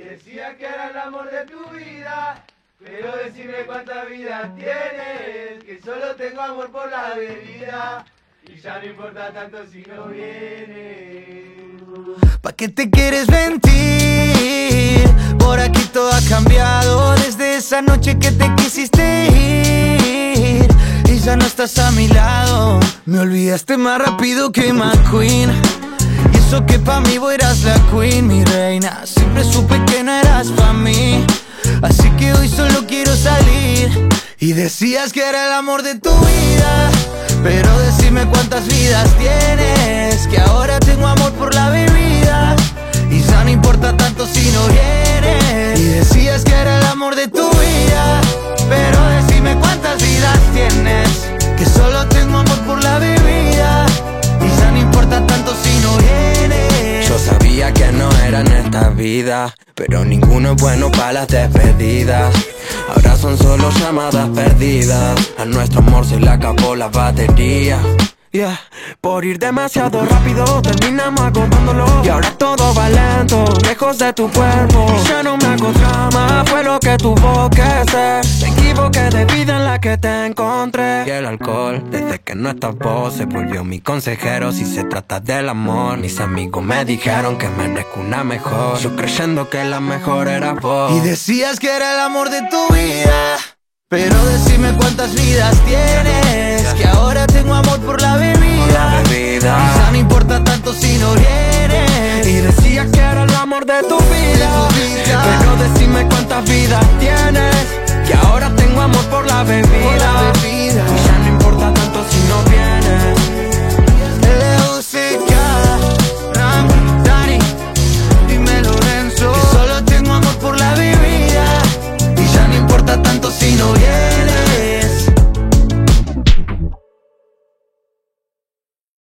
decía que era el amor de tu vida, pero decime cuántas vidas tienes, que solo tengo amor por la bebida, y ya no importa tanto si no vienes. ¿Pa' qué te quieres mentir? Por aquí todo ha cambiado desde esa noche que te quisiste ir, y ya no estás a mi lado. Me olvidaste más rápido que McQueen, y eso que pa' mí vos eras la queen, mi reina. Siempre supe que no eras pa' mí, así que hoy solo quiero salir. Y decías que era el amor de tu vida, pero decime cuántas vidas tienes, que ahora tengo amor por la bebida, y ya no importa tanto si no vienes. Y decías que era el amor de tu vida, pero decime cuántas vidas tienes, que solo tengo amor por la bebida, y ya no importa tanto si no vienes. Yo sabía que no era en esta vida, pero ninguno es bueno para las despedidas. Ahora son solo llamadas perdidas, a nuestro amor se le acabó la batería. Yeah. Por ir demasiado rápido terminamos agotándolo, y ahora todo va lento, lejos de tu cuerpo. Y ya no me hago drama, fue lo que tuvo que ser. Me equivoqué de vida en la que te encontré. Y el alcohol, desde que no estás vos, se volvió mi consejero si se trata del amor. Mis amigos me dijeron que merezco una mejor, yo creyendo que la mejor era vos. Y decías que era el amor de tu vida, pero decime cuántas vidas tienes, que ahora tengo amor por la bebida, y ya no importa tanto si no vienes. Y decías que era el amor de tu vida, pero decime cuántas vidas tienes, que ahora tengo amor por la bebida,